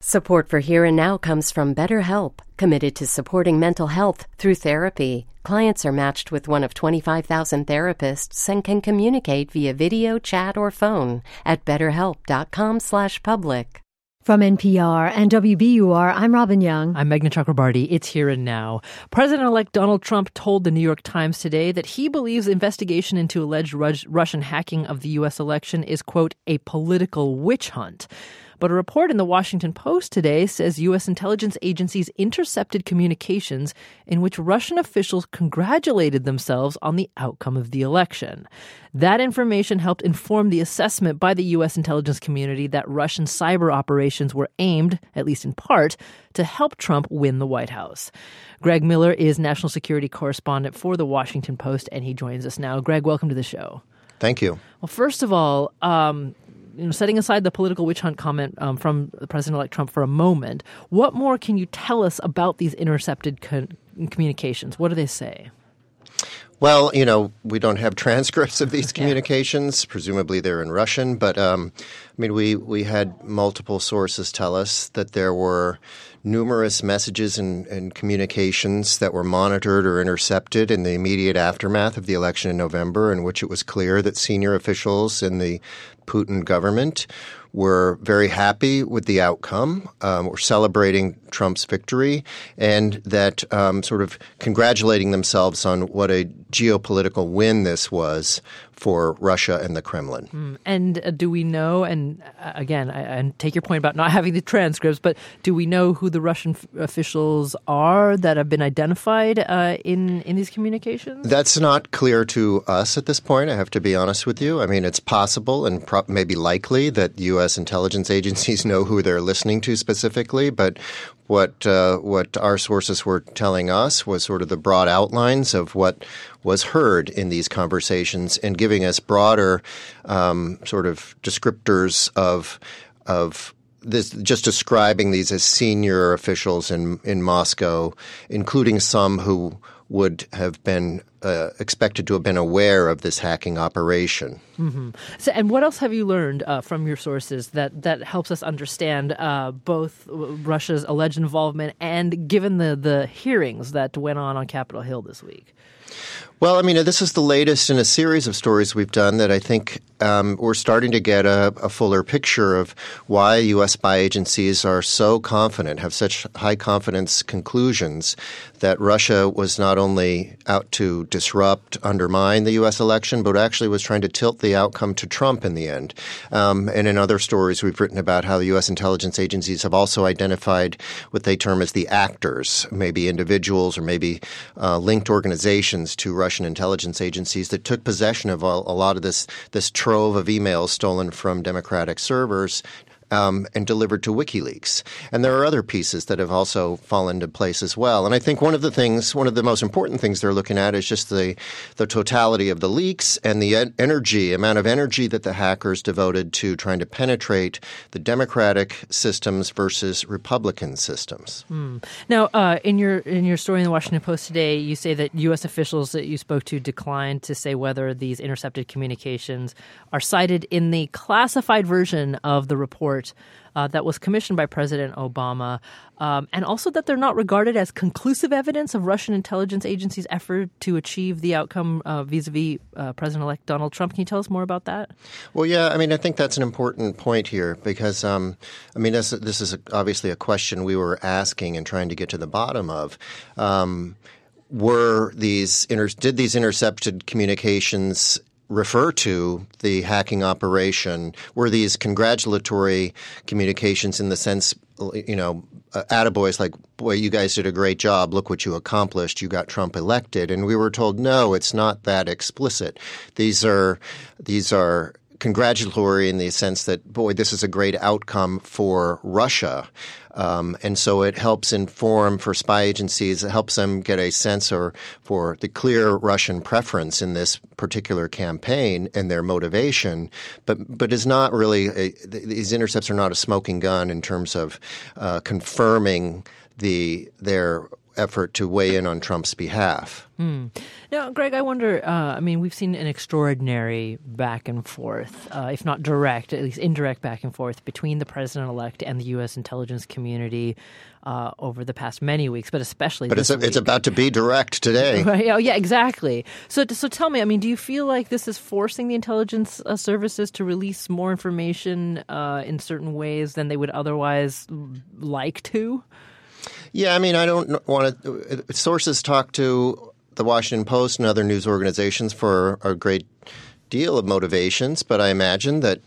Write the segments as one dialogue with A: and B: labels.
A: Support for Here and Now comes from BetterHelp, committed to supporting mental health through therapy. Clients are matched with one of 25,000 therapists and can communicate via video, chat, or phone at betterhelp.com/public.
B: From NPR and WBUR, I'm Robin Young.
C: I'm Meghna Chakrabarti. It's Here and Now. President-elect Donald Trump told the New York Times today that he believes investigation into alleged Russian hacking of the U.S. election is, quote, a political witch hunt. But a report in the Washington Post today says U.S. intelligence agencies intercepted communications in which Russian officials congratulated themselves on the outcome of the election. That information helped inform the assessment by the U.S. intelligence community that Russian cyber operations were aimed, at least in part, to help Trump win the White House. Greg Miller is national security correspondent for the Washington Post, and he joins us now. Greg, welcome to the show.
D: Thank you.
C: Well, first of all, setting aside the political witch hunt comment from President-elect Trump for a moment, what more can you tell us about these intercepted communications? What do they say?
D: Well, we don't have transcripts of these communications. Yeah. Presumably they're in Russian. But, we had multiple sources tell us that there were numerous messages and communications that were monitored or intercepted in the immediate aftermath of the election in November, in which it was clear that senior officials in the Putin government were very happy with the outcome, were celebrating Trump's victory, and that sort of congratulating themselves on what a geopolitical win this was for Russia and the Kremlin.
C: And do we know, and again, I take your point about not having the transcripts, but do we know who the Russian officials are that have been identified in these communications?
D: That's not clear to us at this point, I have to be honest with you. I mean, it's possible and maybe likely that U.S. intelligence agencies know who they're listening to specifically, but what our sources were telling us was sort of the broad outlines of what was heard in these conversations and giving us broader sort of descriptors of this, just describing these as senior officials in Moscow, including some who would have been expected to have been aware of this hacking operation.
C: Mm-hmm. So, and what else have you learned from your sources that helps us understand both Russia's alleged involvement and given the hearings that went on Capitol Hill this week?
D: Well, this is the latest in a series of stories we've done that I think we're starting to get a fuller picture of why U.S. spy agencies are so confident, have such high confidence conclusions that Russia was not only out to disrupt, undermine the U.S. election, but actually was trying to tilt the outcome to Trump in the end. And in other stories, we've written about how the U.S. intelligence agencies have also identified what they term as the actors, maybe individuals or maybe linked organizations to Russian intelligence agencies that took possession of a lot of this trove of emails stolen from Democratic servers and delivered to WikiLeaks. And there are other pieces that have also fallen into place as well. And I think one of the most important things they're looking at is just the totality of the leaks and the amount of energy that the hackers devoted to trying to penetrate the Democratic systems versus Republican systems.
C: Now, in your story in the Washington Post today, you say that U.S. officials that you spoke to declined to say whether these intercepted communications are cited in the classified version of the report that was commissioned by President Obama, and also that they're not regarded as conclusive evidence of Russian intelligence agencies' effort to achieve the outcome vis-a-vis President-elect Donald Trump. Can you tell us more about that?
D: Well, yeah, I think that's an important point here because, this is obviously a question we were asking and trying to get to the bottom of. Did these intercepted communications refer to the hacking operation? Were these congratulatory communications in the sense, attaboys like, boy, you guys did a great job. Look what you accomplished. You got Trump elected. And we were told, no, it's not that explicit. These are congratulatory in the sense that, boy, this is a great outcome for Russia. And so it helps inform for spy agencies, it helps them get a sense for the clear Russian preference in this particular campaign and their motivation, but is not really these intercepts are not a smoking gun in terms of confirming their effort to weigh in on Trump's behalf.
C: Now, Greg, I wonder, we've seen an extraordinary back and forth, if not direct, at least indirect back and forth between the president-elect and the U.S. intelligence community over the past many weeks, but especially this week.
D: It's about to be direct today.
C: Right? Oh, yeah, exactly. So tell me, do you feel like this is forcing the intelligence services to release more information in certain ways than they would otherwise like to?
D: Yeah, I don't want to – sources talk to the Washington Post and other news organizations for a great deal of motivations, but I imagine that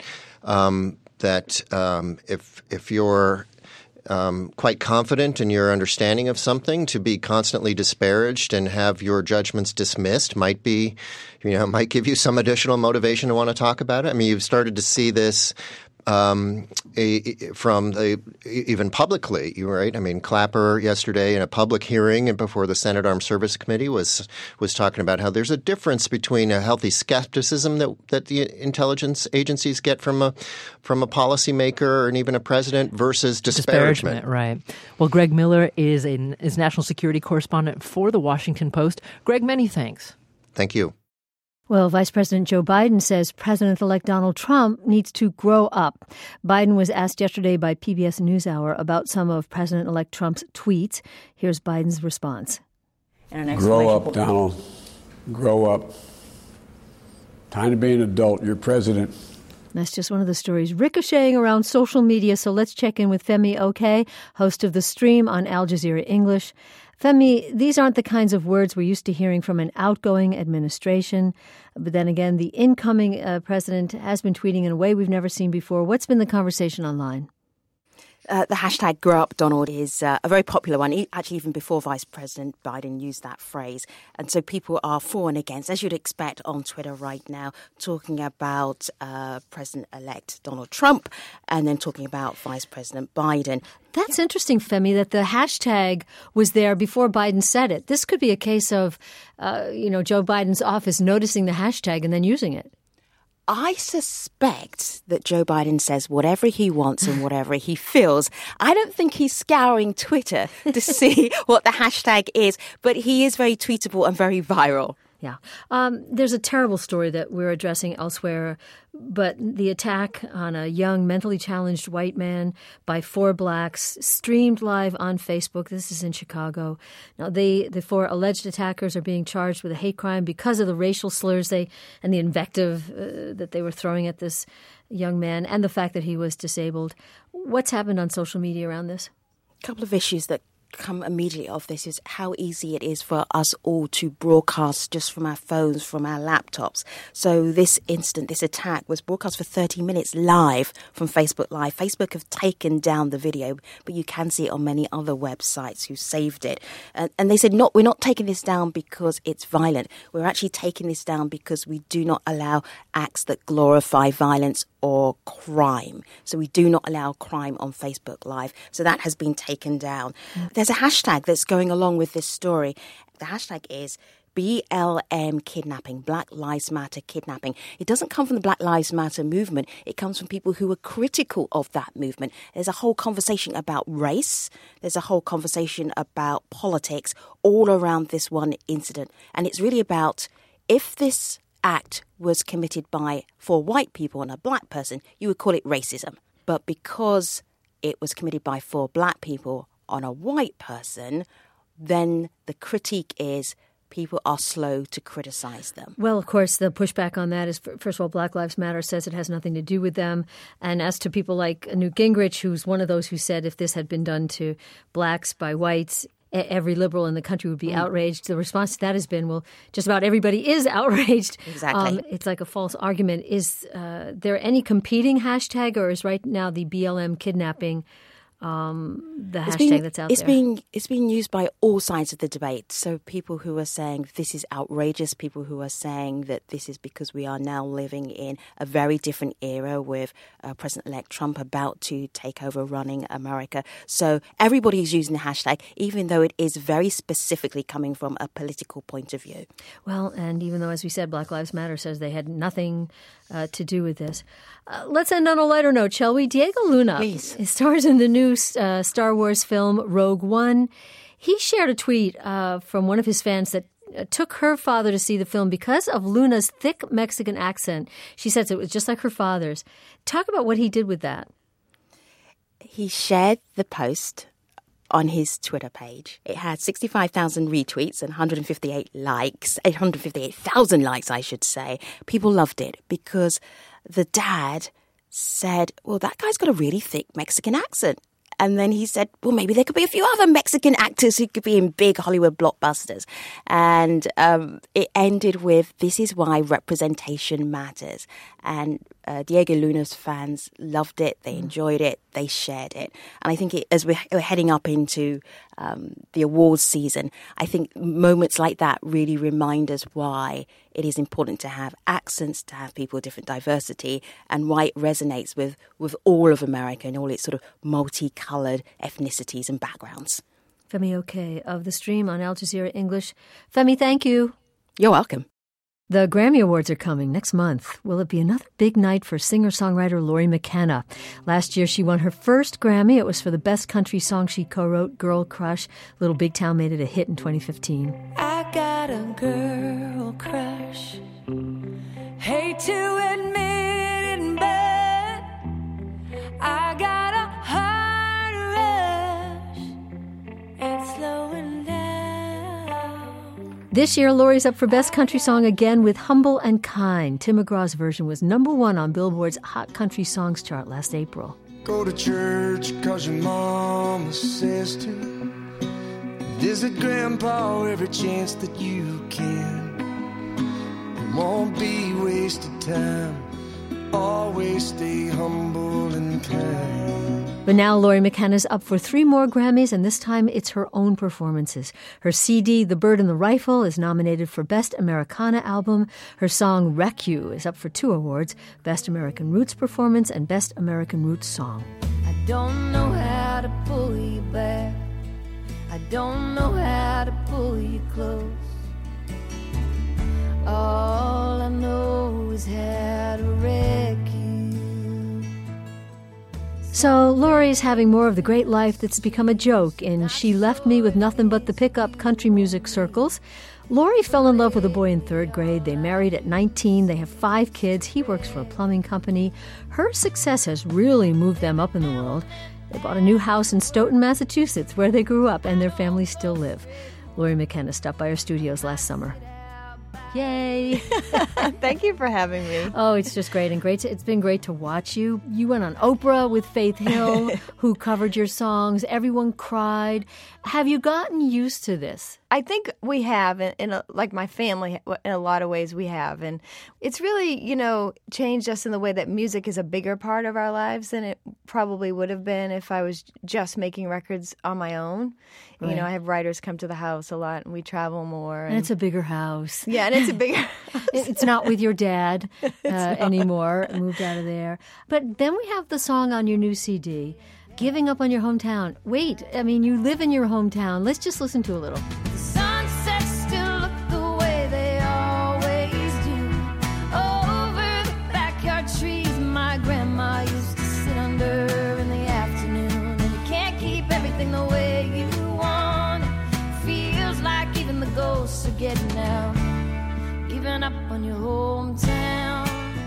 D: if you're quite confident in your understanding of something, to be constantly disparaged and have your judgments dismissed might give you some additional motivation to want to talk about it. You've started to see this even publicly, right? Clapper yesterday in a public hearing and before the Senate Armed Services Committee was talking about how there's a difference between a healthy skepticism that the intelligence agencies get from a policymaker and even a president versus disparagement.
C: Right. Well, Greg Miller is national security correspondent for The Washington Post. Greg, many thanks.
D: Thank you.
B: Well, Vice President Joe Biden says President-elect Donald Trump needs to grow up. Biden was asked yesterday by PBS NewsHour about some of President-elect Trump's tweets. Here's Biden's response.
E: Grow up, Donald. Grow up. Time to be an adult. You're president.
B: That's just one of the stories ricocheting around social media. So let's check in with Femi Oke, host of The Stream on Al Jazeera English. Femi, these aren't the kinds of words we're used to hearing from an outgoing administration. But then again, the incoming president has been tweeting in a way we've never seen before. What's been the conversation online?
F: The hashtag #GrowUpDonald is a very popular one, actually even before Vice President Biden used that phrase. And so people are for and against, as you'd expect on Twitter right now, talking about President-elect Donald Trump and then talking about Vice President Biden.
B: That's interesting, Femi, that the hashtag was there before Biden said it. This could be a case of, Joe Biden's office noticing the hashtag and then using it.
F: I suspect that Joe Biden says whatever he wants and whatever he feels. I don't think he's scouring Twitter to see what the hashtag is, but he is very tweetable and very viral.
B: Yeah. There's a terrible story that we're addressing elsewhere, but the attack on a young, mentally challenged white man by 4 blacks streamed live on Facebook. This is in Chicago. Now, the 4 alleged attackers are being charged with a hate crime because of the racial slurs and the invective that they were throwing at this young man and the fact that he was disabled. What's happened on social media around this?
F: A couple of issues that come immediately off this is how easy it is for us all to broadcast just from our phones, from our laptops. So this attack was broadcast for 30 minutes live from Facebook Live. Facebook have taken down the video, but you can see it on many other websites who saved it. And they said, we're not taking this down because it's violent. We're actually taking this down because we do not allow acts that glorify violence or crime. So we do not allow crime on Facebook Live. So that has been taken down. There's a hashtag that's going along with this story. The hashtag is BLM kidnapping, Black Lives Matter kidnapping. It doesn't come from the Black Lives Matter movement. It comes from people who are critical of that movement. There's a whole conversation about race. There's a whole conversation about politics all around this one incident. And it's really about if this act was committed by 4 white people and a black person, you would call it racism. But because it was committed by 4 black people on a white person, then the critique is people are slow to criticize them.
B: Well, of course, the pushback on that is, first of all, Black Lives Matter says it has nothing to do with them. And as to people like Newt Gingrich, who's one of those who said if this had been done to blacks by whites, every liberal in the country would be outraged. The response to that has been, well, just about everybody is outraged.
F: Exactly.
B: It's like a false argument. Is there any competing hashtag, or is right now the BLM kidnapping the hashtag that's out there?
F: It's being used by all sides of the debate. So people who are saying this is outrageous, people who are saying that this is because we are now living in a very different era with President-elect Trump about to take over running America. So everybody's using the hashtag, even though it is very specifically coming from a political point of view.
B: Well, and even though, as we said, Black Lives Matter says they had nothing to do with this. Let's end on a lighter note, shall we? Diego Luna
F: Please.
B: stars in the new Star Wars film Rogue One. He shared a tweet from one of his fans that took her father to see the film because of Luna's thick Mexican accent. She says it was just like her father's. Talk about what he did with that.
F: He shared the post on his Twitter page. It had 65,000 retweets and 158,000 likes, I should say. People loved it because the dad said, well, that guy's got a really thick Mexican accent. And then he said, well, maybe there could be a few other Mexican actors who could be in big Hollywood blockbusters. And it ended with, this is why representation matters. And Diego Luna's fans loved it. They enjoyed it. They shared it. And I think as we're heading up into the awards season, I think moments like that really remind us why it is important to have accents, to have people with different diversity, and why it resonates with all of America and all its sort of multicolored ethnicities and backgrounds.
B: Femi Oke of The Stream on Al Jazeera English. Femi, thank you.
F: You're welcome.
B: The Grammy Awards are coming next month. Will it be another big night for singer-songwriter Lori McKenna? Last year, she won her first Grammy. It was for the best country song she co-wrote, Girl Crush. Little Big Town made it a hit in 2015.
G: I got a girl crush. Hate to admit it in bed. I got a heart rush. It's slowing down.
B: This year, Lori's up for Best Country Song again with Humble and Kind. Tim McGraw's version was #1 on Billboard's Hot Country Songs chart last April.
H: Go to church 'cause your mama says to. Visit Grandpa every chance that you can. It won't be wasted time. Always stay humble and kind.
B: But now Lori McKenna's up for 3 more Grammys, and this time it's her own performances. Her CD, The Bird and the Rifle, is nominated for Best Americana Album. Her song, Wreck You, is up for 2 awards, Best American Roots Performance and Best American Roots Song.
G: I don't know how to pull you back. I don't know how to pull you close. All I know is how to wreck you.
B: So Lori's having more of the great life that's become a joke in She Left Me with Nothing But the Pickup country music circles. Lori fell in love with a boy in 3rd grade. They married at 19. They have 5 kids. He works for a plumbing company. Her success has really moved them up in the world. They bought a new house in Stoughton, Massachusetts, where they grew up, and their families still live. Lori McKenna stopped by our studios last summer. Yay!
I: Thank you for having me.
B: Oh, it's just great. And it's been great to watch you. You went on Oprah with Faith Hill, who covered your songs. Everyone cried. Have you gotten used to this?
I: I think we have, like my family, in a lot of ways we have. And it's really, changed us in the way that music is a bigger part of our lives than it probably would have been if I was just making records on my own. Right. I have writers come to the house a lot, and we travel more.
B: And it's a bigger house.
I: Yeah, and it's a bigger house.
B: It's not with your dad anymore. Moved out of there. But then we have the song on your new CD, Giving Up on Your Hometown. Wait, you live in your hometown. Let's just listen to a little.
G: The sunsets still look the way they always do. Over the backyard trees my grandma used to sit under in the afternoon. And you can't keep everything the way you want it. Feels like even the ghosts are getting out. Giving up on your hometown.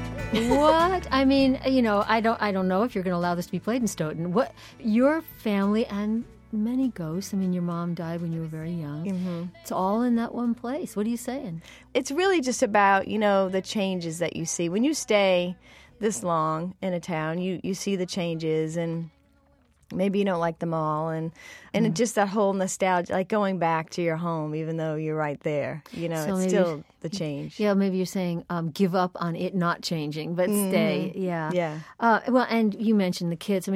B: What? I don't know if you're going to allow this to be played in Stoughton. What? Your family and many ghosts. Your mom died when you were very young. Mm-hmm. It's all in that one place. What are you saying?
I: It's really just about, the changes that you see. When you stay this long in a town, you see the changes, and maybe you don't like them all, and just that whole nostalgia, like going back to your home, even though you're right there. So it's still the change.
B: Yeah, maybe you're saying give up on it not changing, but stay. Yeah.
I: Yeah.
B: Well, and you mentioned the kids.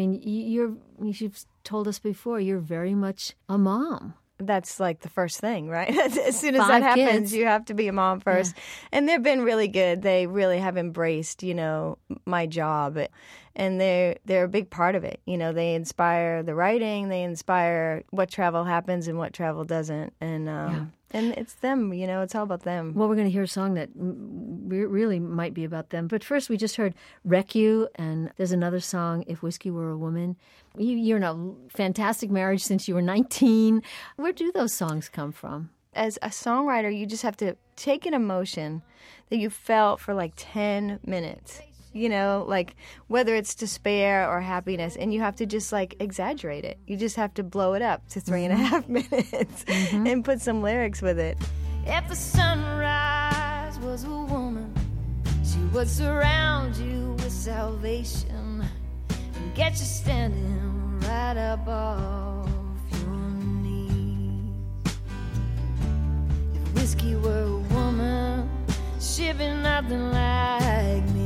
B: You've told us before, you're very much a mom.
I: That's like the first thing, right? As soon as
B: 5
I: that happens,
B: kids.
I: You have to be a mom first. Yeah. And they've been really good. They really have embraced, my job. And they're a big part of it. They inspire the writing. They inspire what travel happens and what travel doesn't. And And it's them, it's all about them.
B: Well, we're going to hear a song that really might be about them. But first, we just heard Wreck You, and there's another song, If Whiskey Were a Woman. You're in a fantastic marriage since you were 19. Where do those songs come from?
I: As a songwriter, you just have to take an emotion that you felt for like 10 minutes. Like whether it's despair or happiness, and you have to just like exaggerate it. You just have to blow it up to 3.5 minutes and put some lyrics with it.
G: If the sunrise was a woman, she would surround you with salvation and get you standing right up off your knees. If whiskey were a woman, she'd be nothing like me.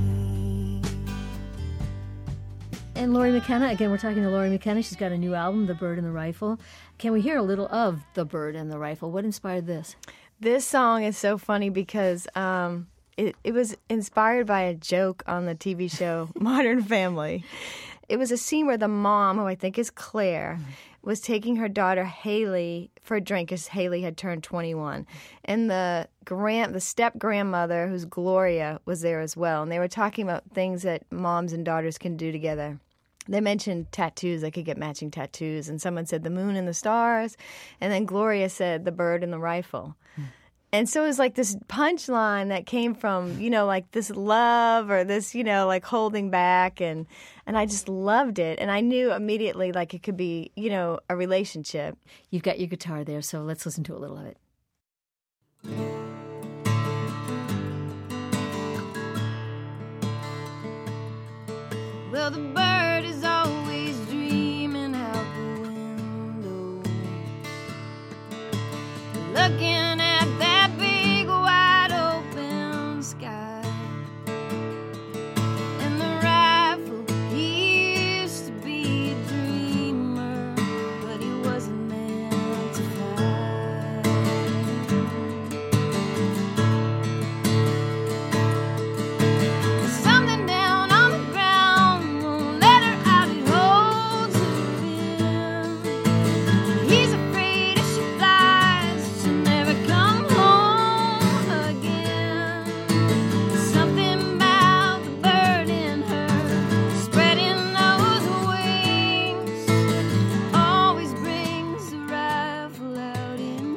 B: And Lori McKenna, again, we're talking to Lori McKenna. She's got a new album, The Bird and the Rifle. Can we hear a little of The Bird and the Rifle? What inspired this?
I: This song is so funny because it was inspired by a joke on the TV show Modern Family. It was a scene where the mom, who I think is Claire, was taking her daughter Haley for a drink because Haley had turned 21. And the step-grandmother, who's Gloria, was there as well. And they were talking about things that moms and daughters can do together. They mentioned tattoos. They could get matching tattoos. And someone said the moon and the stars. And then Gloria said the bird and the rifle. And so it was like this punchline that came from, like this love or this, like holding back. And I just loved it. And I knew immediately like it could be, a relationship.
B: You've got your guitar there, so let's listen to a little of it.
G: Well, the bird is always dreaming out the window, looking at that big wide open sky. And the rifle, he used to be a dreamer, but he wasn't meant to fly. There's something down on the ground won't let her out, it holds her in. He's afraid if she flies, she'll never come home again. Something about the bird in her, spreading those wings, always brings the rifle out in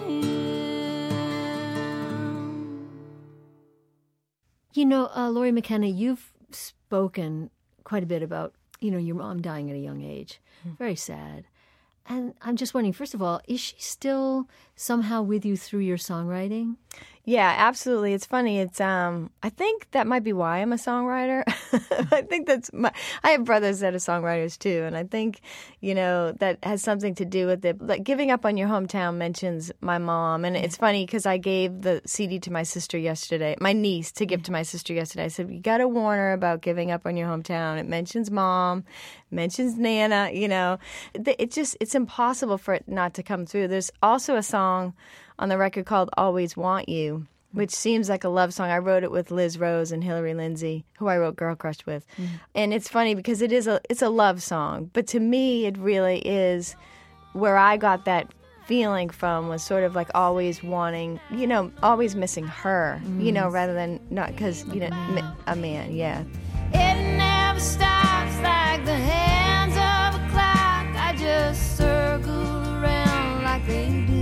G: him.
B: Lori McKenna, you've spoken quite a bit about, your mom dying at a young age. Very sad. And I'm just wondering, first of all, is she still somehow with you through your songwriting?
I: Yeah, absolutely. It's funny. It's I think that might be why I'm a songwriter. I think I have brothers that are songwriters too, and I think, that has something to do with it. Like Giving Up on Your Hometown mentions my mom, and it's funny because I gave the CD to my sister yesterday, my niece, to give to my sister yesterday. I said, you got to warn her about Giving Up on Your Hometown. It mentions mom, mentions Nana, it's impossible for it not to come through. There's also a song on the record called Always Want You, which seems like a love song. I wrote it with Liz Rose and Hillary Lindsay, who I wrote Girl Crush with. And it's funny because it's a love song. But to me, it really is where I got that feeling from, was sort of like always wanting, always missing her, rather than not because, a man, yeah.
G: It never stops like the hands of a clock. I just circle around like they do.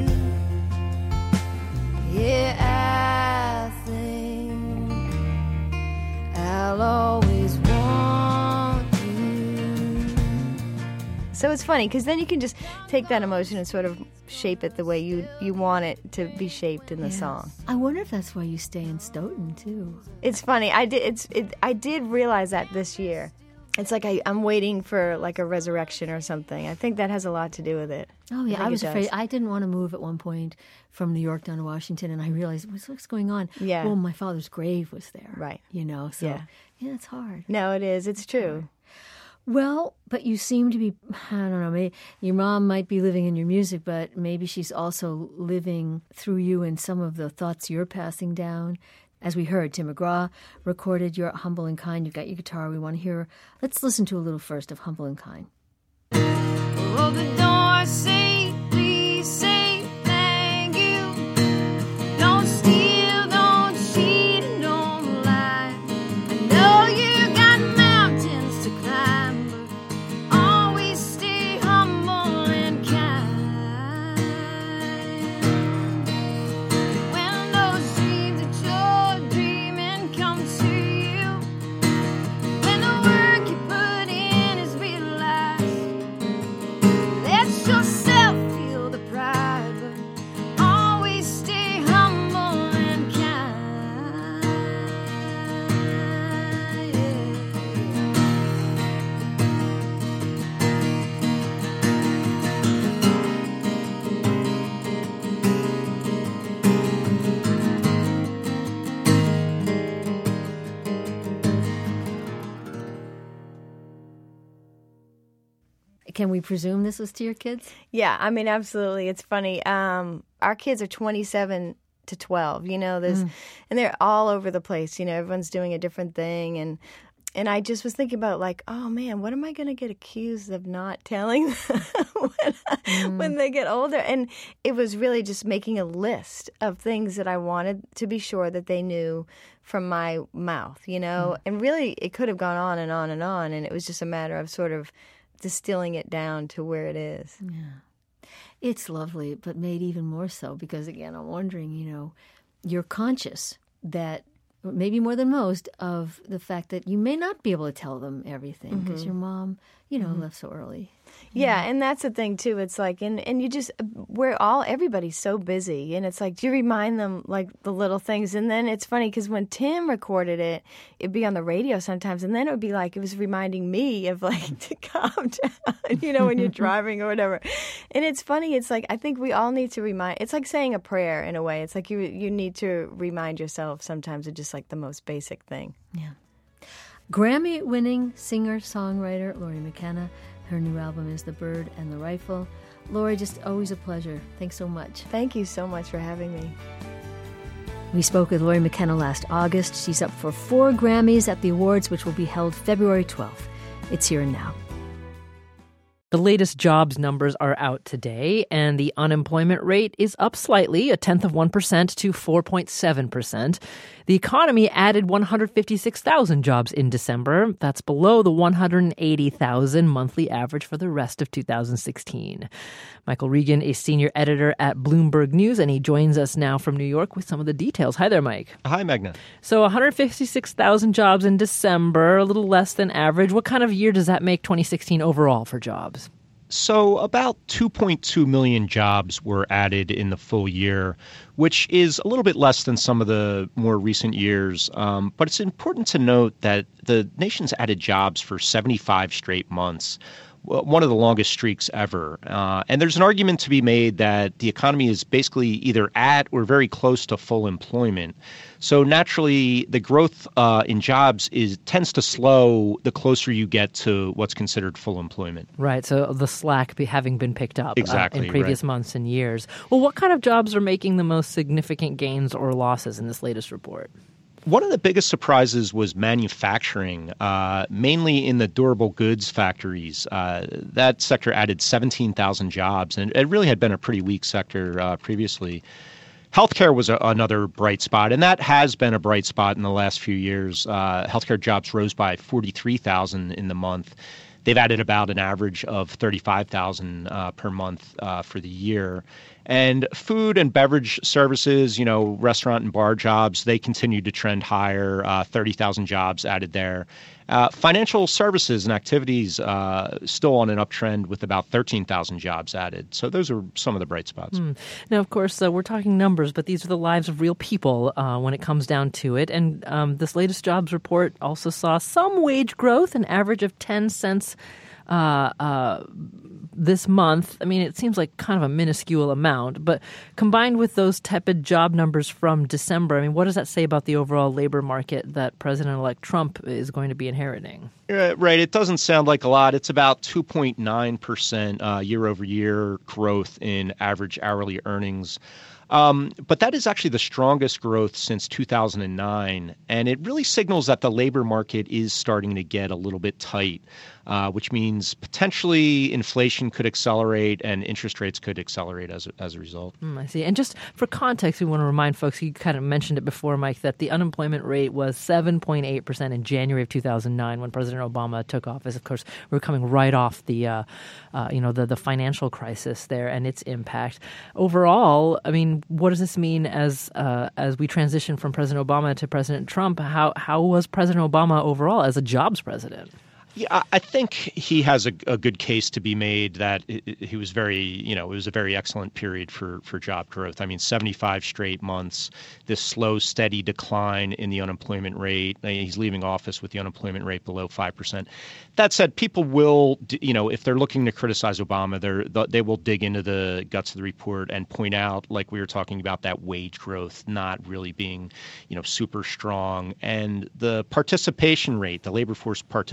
G: Yeah, I think I'll always want you.
I: So it's funny because then you can just take that emotion and sort of shape it the way you want it to be shaped in the song.
B: I wonder if that's why you stay in Stoughton too.
I: It's funny. I did realize that this year. It's like I'm waiting for like a resurrection or something. I think that has a lot to do with it.
B: Oh, yeah. I was afraid. I didn't want to move at one point from New York down to Washington, and I realized, what's going on?
I: Yeah.
B: Well, my father's grave was there.
I: Right.
B: So, yeah, it's hard.
I: No, it is. It's true.
B: Well, but you seem to be, I don't know, maybe your mom might be living in your music, but maybe she's also living through you in some of the thoughts you're passing down. As we heard, Tim McGraw recorded You're Humble and Kind. You've got your guitar. We want to hear. Let's listen to a little first of Humble and Kind.
G: Oh, the door, say, please say thank you.
B: can we presume this was to your kids?
I: Yeah, I mean, absolutely. It's funny. Our kids are 27 to 12, and they're all over the place. Everyone's doing a different thing. And I just was thinking about like, oh man, what am I going to get accused of not telling them when they get older? And it was really just making a list of things that I wanted to be sure that they knew from my mouth, and really it could have gone on and on and on. And it was just a matter of sort of distilling it down to where it is.
B: Yeah. It's lovely, but made even more so because, again, I'm wondering, you're conscious that maybe more than most, of the fact that you may not be able to tell them everything because your mom, left so early.
I: Yeah, and that's the thing, too. It's like, and you just, everybody's so busy. And it's like, do you remind them, like, the little things? And then it's funny because when Tim recorded it, it'd be on the radio sometimes. And then it would be like, it was reminding me of, like, to calm down, when you're driving or whatever. And it's funny. It's like, I think we all need to it's like saying a prayer in a way. It's like you need to remind yourself sometimes of just, like, the most basic thing.
B: Yeah. Grammy-winning singer-songwriter Lori McKenna. Her new album is The Bird and the Rifle. Lori, just always a pleasure. Thanks so much.
I: Thank you so much for having me.
B: We spoke with Lori McKenna last August. She's up for 4 Grammys at the awards, which will be held February 12th. It's Here and Now.
C: The latest jobs numbers are out today, and the unemployment rate is up slightly, 0.1% to 4.7%. The economy added 156,000 jobs in December. That's below the 180,000 monthly average for the rest of 2016. Michael Regan is senior editor at Bloomberg News, and he joins us now from New York with some of the details. Hi there, Mike.
J: Hi, Magna.
C: So 156,000 jobs in December, a little less than average. What kind of year does that make 2016 overall for jobs?
J: So about 2.2 million jobs were added in the full year, which is a little bit less than some of the more recent years. But it's important to note that the nation's added jobs for 75 straight months, one of the longest streaks ever. And there's an argument to be made that the economy is basically either at or very close to full employment. So naturally, the growth in jobs tends to slow the closer you get to what's considered full employment.
C: Right. So the slack having been picked up
J: exactly,
C: in previous months and years. Well, what kind of jobs are making the most significant gains or losses in this latest report?
J: One of the biggest surprises was manufacturing, mainly in the durable goods factories. That sector added 17,000 jobs, and it really had been a pretty weak sector previously. Healthcare was another bright spot, and that has been a bright spot in the last few years. Healthcare jobs rose by 43,000 in the month. They've added about an average of 35,000 per month for the year. And food and beverage services, restaurant and bar jobs, they continue to trend higher, 30,000 jobs added there. Financial services and activities still on an uptrend with about 13,000 jobs added. So those are some of the bright spots.
C: Now, of course, we're talking numbers, but these are the lives of real people when it comes down to it. And this latest jobs report also saw some wage growth, an average of 10 cents this month. I mean, it seems like kind of a minuscule amount, but combined with those tepid job numbers from December, I mean, what does that say about the overall labor market that President-elect Trump is going to be inheriting?
J: Right. It doesn't sound like a lot. It's about 2.9% year-over-year growth in average hourly earnings. But that is actually the strongest growth since 2009, and it really signals that the labor market is starting to get a little bit tight, which means potentially inflation could accelerate and interest rates could accelerate as a result.
C: I see. And just for context, we want to remind folks, you kind of mentioned it before, Mike, that the unemployment rate was 7.8% in January of 2009 when President Obama took office. Of course, we were coming right off the financial crisis there and its impact. Overall, I mean, what does this mean as we transition from President Obama to President Trump? How was President Obama overall as a jobs president?
J: Yeah, I think he has a good case to be made that he was it was a very excellent period for job growth. I mean, 75 straight months, this slow, steady decline in the unemployment rate. He's leaving office with the unemployment rate below 5%. That said, people will, if they're looking to criticize Obama, they will dig into the guts of the report and point out, like we were talking about, that wage growth not really being, super strong. And the participation rate, the labor force participation rate,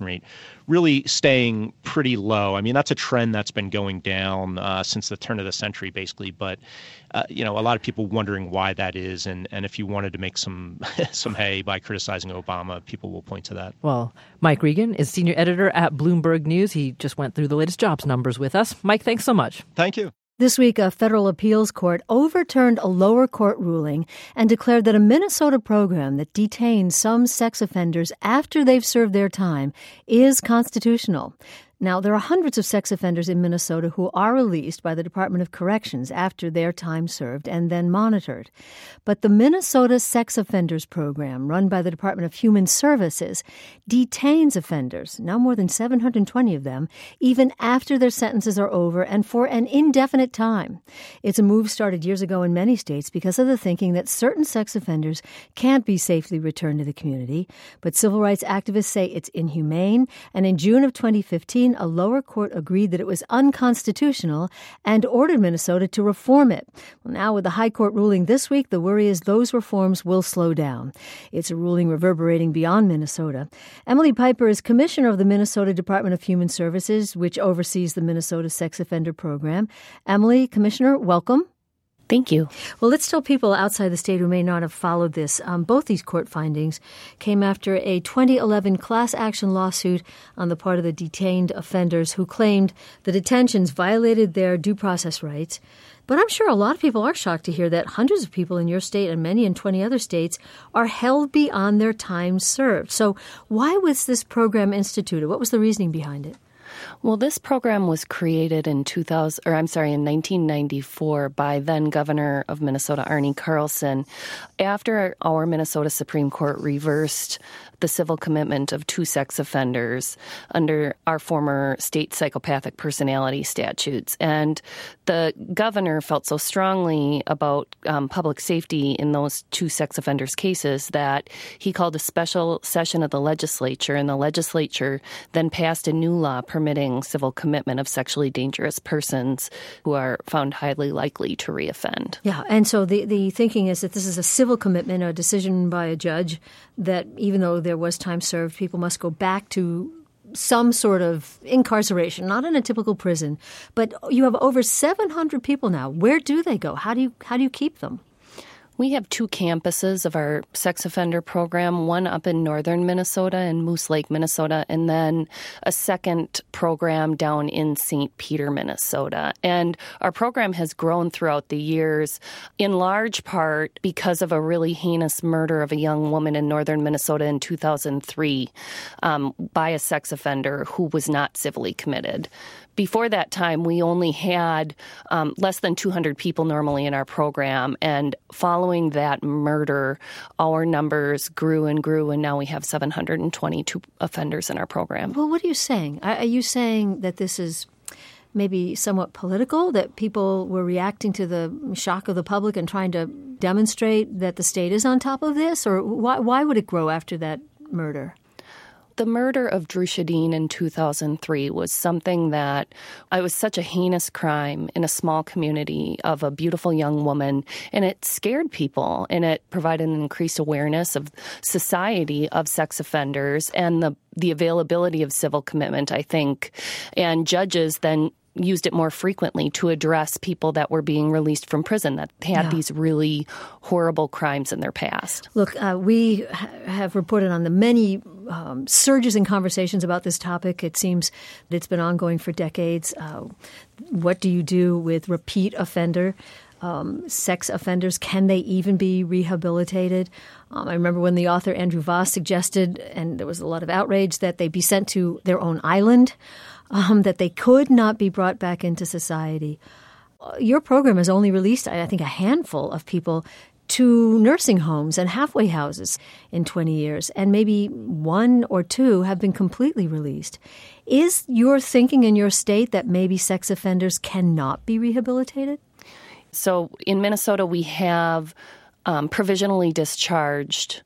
J: rate really staying pretty low. I mean, that's a trend that's been going down since the turn of the century, basically. But, a lot of people wondering why that is. And if you wanted to make some hay by criticizing Obama, people will point to that.
C: Well, Mike Regan is senior editor at Bloomberg News. He just went through the latest jobs numbers with us. Mike, thanks so much.
J: Thank you.
B: This week, a federal appeals court overturned a lower court ruling and declared that a Minnesota program that detains some sex offenders after they've served their time is constitutional. Now, there are hundreds of sex offenders in Minnesota who are released by the Department of Corrections after their time served and then monitored. But the Minnesota Sex Offenders Program, run by the Department of Human Services, detains offenders, now more than 720 of them, even after their sentences are over and for an indefinite time. It's a move started years ago in many states because of the thinking that certain sex offenders can't be safely returned to the community. But civil rights activists say it's inhumane, and in June of 2015, a lower court agreed that it was unconstitutional and ordered Minnesota to reform it. Well, now with the high court ruling this week, the worry is those reforms will slow down. It's a ruling reverberating beyond Minnesota. Emily Piper is commissioner of the Minnesota Department of Human Services, which oversees the Minnesota Sex Offender Program. Emily, Commissioner, welcome.
K: Thank you.
B: Well, let's tell people outside the state who may not have followed this. Both these court findings came after a 2011 class action lawsuit on the part of the detained offenders who claimed the detentions violated their due process rights. But I'm sure a lot of people are shocked to hear that hundreds of people in your state and many in 20 other states are held beyond their time served. So why was this program instituted? What was the reasoning behind it?
K: Well, this program was created in 1994 by then Governor of Minnesota, Arne Carlson, after our Minnesota Supreme Court reversed the civil commitment of two sex offenders under our former state psychopathic personality statutes. And the governor felt so strongly about public safety in those two sex offenders' cases that he called a special session of the legislature, and the legislature then passed a new law permitting civil commitment of sexually dangerous persons who are found highly likely to reoffend.
B: Yeah, and so the thinking is that this is a civil commitment, a decision by a judge, that even though there was time served, people must go back to some sort of incarceration, not in a typical prison. But you have over 700 people now. Where do they go? How do you keep them?
K: We have two campuses of our sex offender program, one up in northern Minnesota in Moose Lake, Minnesota, and then a second program down in St. Peter, Minnesota. And our program has grown throughout the years, in large part because of a really heinous murder of a young woman in northern Minnesota in 2003 by a sex offender who was not civilly committed. Before that time, we only had less than 200 people normally in our program. And following that murder, our numbers grew and grew, and now we have 722 offenders in our program.
B: Well, what are you saying? Are you saying that this is maybe somewhat political, that people were reacting to the shock of the public and trying to demonstrate that the state is on top of this? Or why would it grow after that murder?
K: The murder of Drew Shadeen in 2003 was something that it was such a heinous crime in a small community of a beautiful young woman, and it scared people, and it provided an increased awareness of society of sex offenders and the availability of civil commitment, I think. And judges then used it more frequently to address people that were being released from prison that had these really horrible crimes in their past.
B: Look, we have reported on the many surges in conversations about this topic. It seems that it's been ongoing for decades. What do you do with repeat offender sex offenders? Can they even be rehabilitated? I remember when the author Andrew Voss suggested, and there was a lot of outrage, that they be sent to their own island, that they could not be brought back into society. Your program has only released, I think, a handful of people to nursing homes and halfway houses in 20 years, and maybe one or two have been completely released. Is your thinking in your state that maybe sex offenders cannot be rehabilitated?
K: So in Minnesota, we have provisionally discharged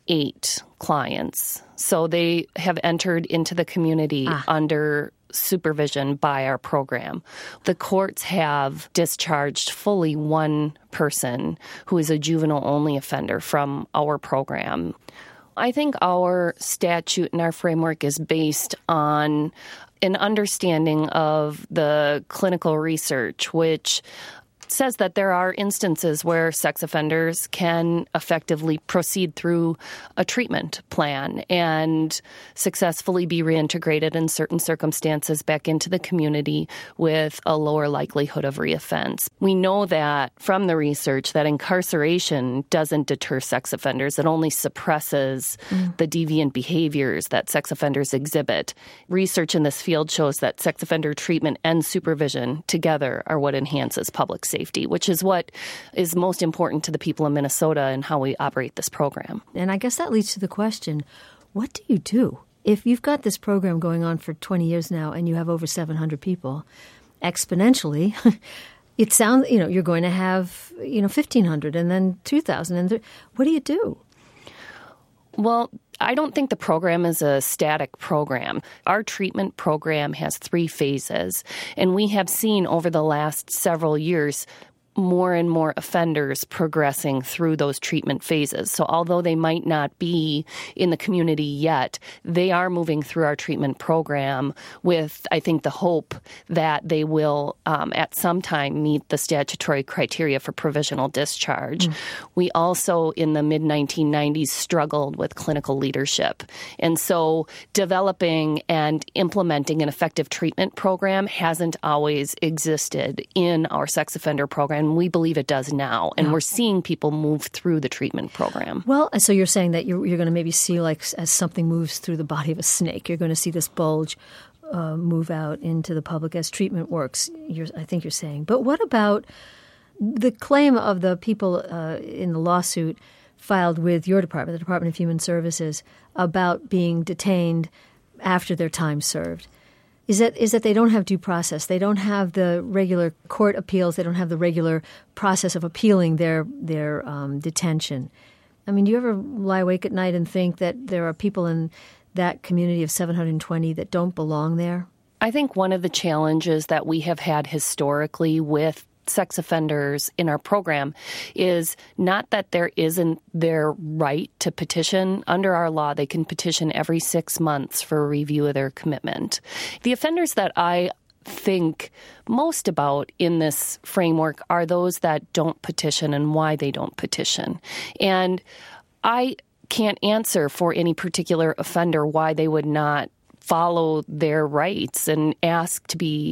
K: 8 clients. So they have entered into the community under supervision by our program. The courts have discharged fully one person who is a juvenile-only offender from our program. I think our statute and our framework is based on an understanding of the clinical research, which says that there are instances where sex offenders can effectively proceed through a treatment plan and successfully be reintegrated in certain circumstances back into the community with a lower likelihood of reoffense. We know that from the research that incarceration doesn't deter sex offenders. It only suppresses the deviant behaviors that sex offenders exhibit. Research in this field shows that sex offender treatment and supervision together are what enhances public safety, which is what is most important to the people of Minnesota and how we operate this program.
B: And I guess that leads to the question, what do you do? If you've got this program going on for 20 years now and you have over 700 people, exponentially, it sounds, you're going to have, 1,500 and then 2,000. And what do you do?
K: Well, I don't think the program is a static program. Our treatment program has 3 phases, and we have seen over the last several years more and more offenders progressing through those treatment phases. So although they might not be in the community yet, they are moving through our treatment program with, I think, the hope that they will at some time meet the statutory criteria for provisional discharge. We also, in the mid-1990s, struggled with clinical leadership. And so developing and implementing an effective treatment program hasn't always existed in our sex offender program. We believe it does now, and we're seeing people move through the treatment program.
B: Well, so you're saying that you're going to maybe see, like, as something moves through the body of a snake, you're going to see this bulge move out into the public as treatment works, I think you're saying. But what about the claim of the people in the lawsuit filed with your department, the Department of Human Services, about being detained after their time served? Is that they don't have due process. They don't have the regular court appeals. They don't have the regular process of appealing their detention. I mean, do you ever lie awake at night and think that there are people in that community of 720 that don't belong there?
K: I think one of the challenges that we have had historically with sex offenders in our program is not that there isn't their right to petition. Under our law, they can petition every 6 months for a review of their commitment. The offenders that I think most about in this framework are those that don't petition and why they don't petition. And I can't answer for any particular offender why they would not follow their rights and ask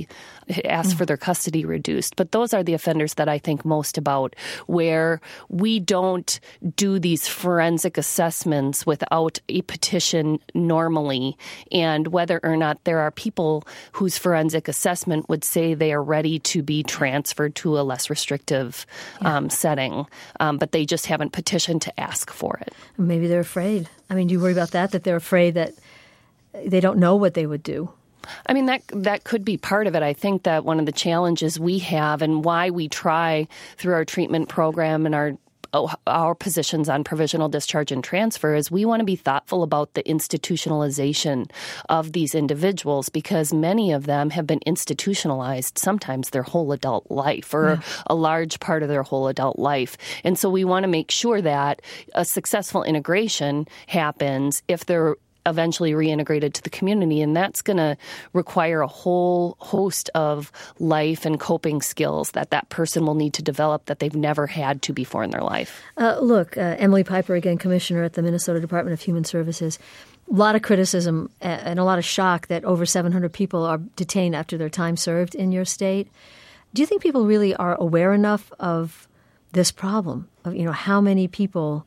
K: for their custody reduced. But those are the offenders that I think most about, where we don't do these forensic assessments without a petition normally, and whether or not there are people whose forensic assessment would say they are ready to be transferred to a less restrictive setting, but they just haven't petitioned to ask for it.
B: Maybe they're afraid. I mean, do you worry about that they're afraid that they don't know what they would do?
K: I mean, that could be part of it. I think that one of the challenges we have and why we try through our treatment program and our positions on provisional discharge and transfer is we want to be thoughtful about the institutionalization of these individuals, because many of them have been institutionalized sometimes their whole adult life or a large part of their whole adult life. And so we want to make sure that a successful integration happens if they're eventually reintegrated to the community, and that's going to require a whole host of life and coping skills that person will need to develop that they've never had to before in their life.
B: Emily Piper, again, Commissioner at the Minnesota Department of Human Services. A lot of criticism and a lot of shock that over 700 people are detained after their time served in your state. Do you think people really are aware enough of this problem, of how many people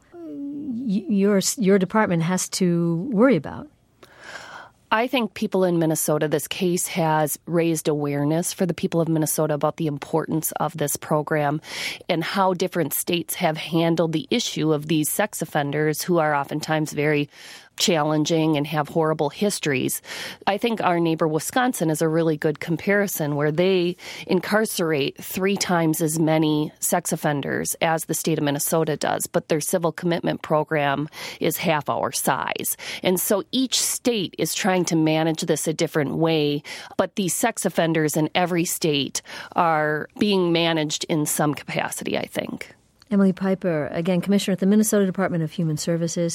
B: your department has to worry about?
K: I think people in Minnesota, this case has raised awareness for the people of Minnesota about the importance of this program and how different states have handled the issue of these sex offenders who are oftentimes very challenging and have horrible histories. I think our neighbor Wisconsin is a really good comparison, where they incarcerate 3 times as many sex offenders as the state of Minnesota does, but their civil commitment program is half our size. And so each state is trying to manage this a different way, but these sex offenders in every state are being managed in some capacity, I think.
B: Emily Piper, again, Commissioner at the Minnesota Department of Human Services.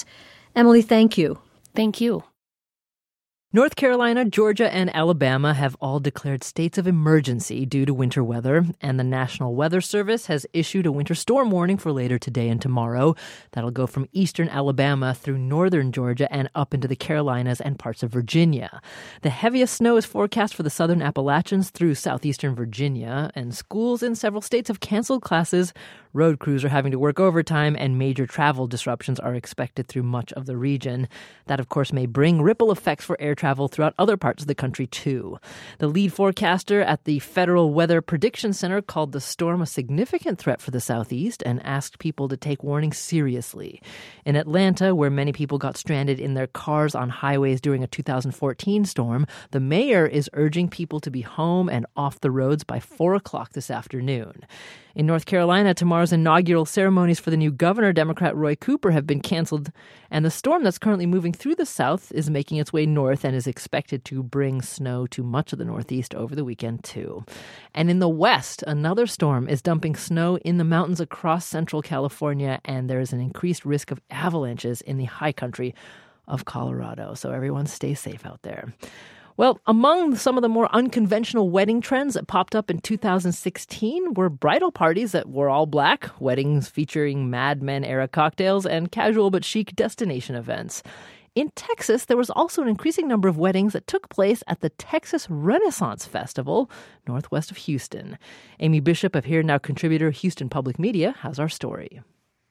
B: Emily, thank you.
K: Thank you.
C: North Carolina, Georgia, and Alabama have all declared states of emergency due to winter weather, and the National Weather Service has issued a winter storm warning for later today and tomorrow. That'll go from eastern Alabama through northern Georgia and up into the Carolinas and parts of Virginia. The heaviest snow is forecast for the southern Appalachians through southeastern Virginia, and schools in several states have canceled classes. Road crews are having to work overtime, and major travel disruptions are expected through much of the region. That, of course, may bring ripple effects for air travel throughout other parts of the country, too. The lead forecaster at the Federal Weather Prediction Center called the storm a significant threat for the Southeast and asked people to take warning seriously. In Atlanta, where many people got stranded in their cars on highways during a 2014 storm, the mayor is urging people to be home and off the roads by 4 o'clock this afternoon. In North Carolina, tomorrow's inaugural ceremonies for the new governor, Democrat Roy Cooper, have been canceled, and the storm that's currently moving through the south is making its way north and is expected to bring snow to much of the Northeast over the weekend, too. And in the west, another storm is dumping snow in the mountains across central California, and there is an increased risk of avalanches in the high country of Colorado. So everyone stay safe out there. Well, among some of the more unconventional wedding trends that popped up in 2016 were bridal parties that were all black, weddings featuring Mad Men-era cocktails, and casual but chic destination events. In Texas, there was also an increasing number of weddings that took place at the Texas Renaissance Festival, northwest of Houston. Amy Bishop of Here Now contributor Houston Public Media has our story.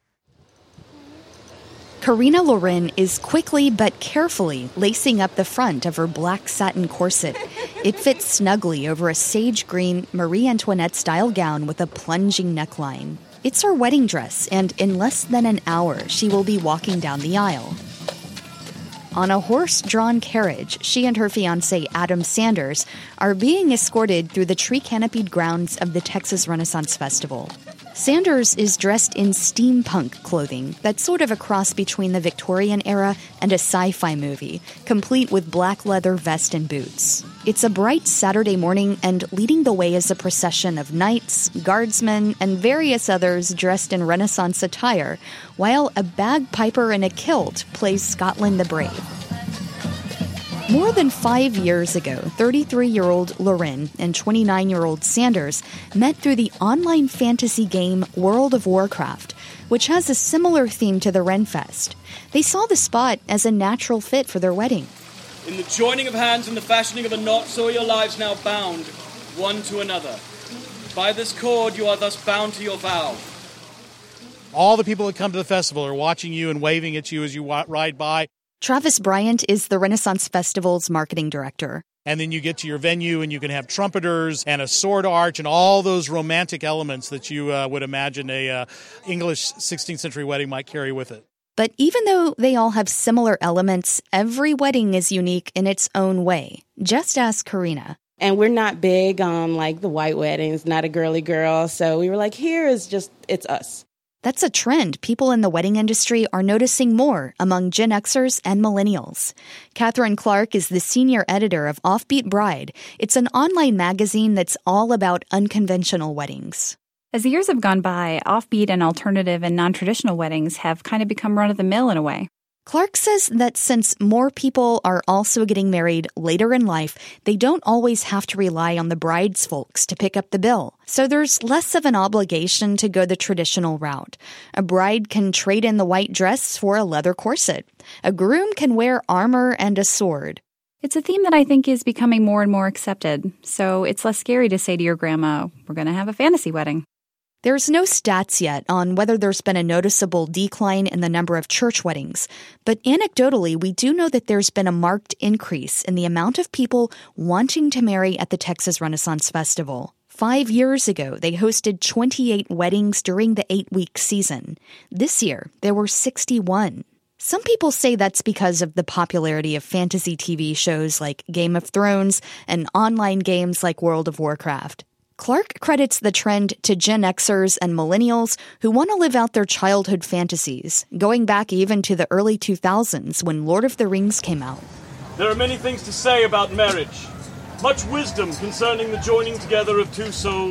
L: Karina Loren is quickly but carefully lacing up the front of her black satin corset. It fits snugly over a sage green Marie Antoinette-style gown with a plunging neckline. It's her wedding dress, and in less than an hour, she will be walking down the aisle. On a horse-drawn carriage, she and her fiancé, Adam Sanders, are being escorted through the tree-canopied grounds of the Texas Renaissance Festival. Sanders is dressed in steampunk clothing that's sort of a cross between the Victorian era and a sci-fi movie, complete with black leather vest and boots. It's a bright Saturday morning, and leading the way is a procession of knights, guardsmen, and various others dressed in Renaissance attire, while a bagpiper in a kilt plays Scotland the Brave. More than 5 years ago, 33-year-old Loren and 29-year-old Sanders met through the online fantasy game World of Warcraft, which has a similar theme to the Renfest. They saw the spot as a natural fit for their wedding.
M: In the joining of hands and the fashioning of a knot, so are your lives now bound, one to another. By this cord you are thus bound to your vow.
N: All the people that come to the festival are watching you and waving at you as you ride by.
L: Travis Bryant is the Renaissance Festival's marketing director.
N: And then you get to your venue and you can have trumpeters and a sword arch and all those romantic elements that you would imagine a English 16th century wedding might carry with it.
L: But even though they all have similar elements, every wedding is unique in its own way. Just ask Karina.
O: And we're not big on like the white weddings, not a girly girl. So we were like, it's us.
L: That's a trend people in the wedding industry are noticing more among Gen Xers and millennials. Catherine Clark is the senior editor of Offbeat Bride. It's an online magazine that's all about unconventional weddings.
P: As the years have gone by, offbeat and alternative and non-traditional weddings have kind of become run-of-the-mill in a way.
L: Clark says that since more people are also getting married later in life, they don't always have to rely on the bride's folks to pick up the bill. So there's less of an obligation to go the traditional route. A bride can trade in the white dress for a leather corset. A groom can wear armor and a sword.
P: It's a theme that I think is becoming more and more accepted. So it's less scary to say to your grandma, we're going to have a fantasy wedding.
L: There's no stats yet on whether there's been a noticeable decline in the number of church weddings, but anecdotally, we do know that there's been a marked increase in the amount of people wanting to marry at the Texas Renaissance Festival. 5 years ago, they hosted 28 weddings during the 8-week season. This year, there were 61. Some people say that's because of the popularity of fantasy TV shows like Game of Thrones and online games like World of Warcraft. Clark credits the trend to Gen Xers and millennials who want to live out their childhood fantasies, going back even to the early 2000s when Lord of the Rings came out.
M: There are many things to say about marriage. Much wisdom concerning the joining together of two souls,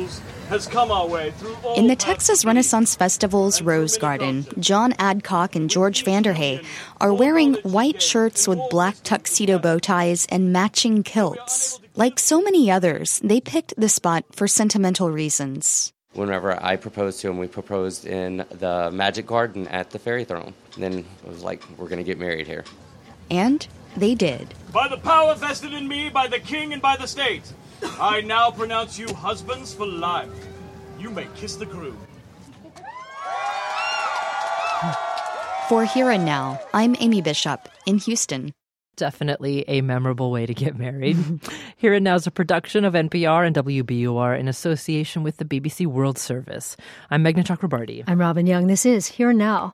M: has come our way through all
L: In the Texas Renaissance Festival's Rose Garden, John Adcock and George Vanderhey are wearing white shirts with black tuxedo bow ties and matching kilts. Like so many others, they picked the spot for sentimental reasons.
Q: Whenever I proposed to him, we proposed in the Magic Garden at the Fairy Throne. And then it was like, we're going to get married here.
L: And they did.
M: By the power vested in me by the king and by the state, I now pronounce you husbands for life. You may kiss the groom.
L: For Here and Now, I'm Amy Bishop in Houston.
C: Definitely a memorable way to get married. Here and Now is a production of NPR and WBUR in association with the BBC World Service. I'm Meghna Chakrabarti.
B: I'm Robin Young. This is Here and Now.